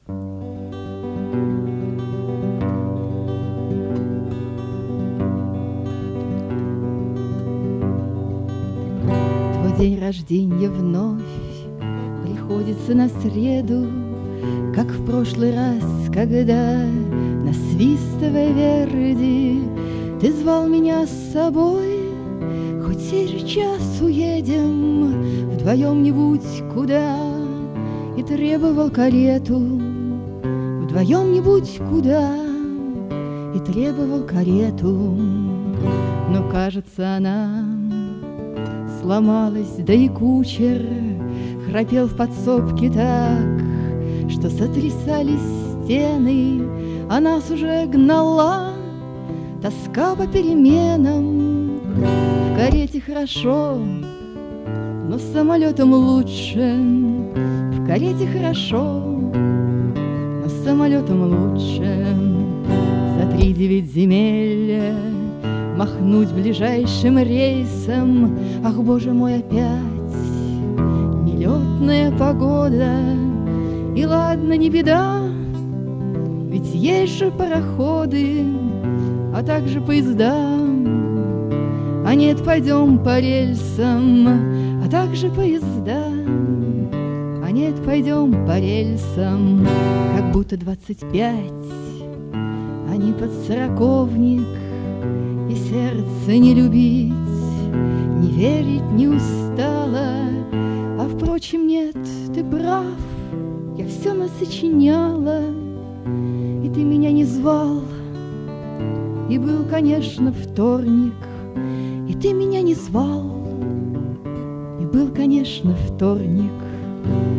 Твой день рождения вновь приходится на среду, как в прошлый раз, когда, насвистывая Верди, ты звал меня с собой. Хоть сейчас уедем вдвоем-нибудь куда, и требовал карету. Вдвоем-нибудь куда, и требовал карету. Но, кажется, она сломалась, да и кучер храпел в подсобке так, что сотрясались стены, а нас уже гнала тоска по переменам. В карете хорошо, но с самолетом лучше. В карете хорошо, но с самолетом лучше. За 3-9 земель махнуть ближайшим рейсом. Ах, боже мой, опять нелетная погода. И ладно, не беда, ведь есть же пароходы, а также поезда. А нет, пойдем по рельсам, а также поезда. А нет, пойдем по рельсам, как будто 25, а не под сороковник. И сердце не любить, не верить не устала. А впрочем, нет, ты прав, я все насочиняла. И ты меня не звал, и был, конечно, вторник. И ты меня не звал, и был, конечно, вторник.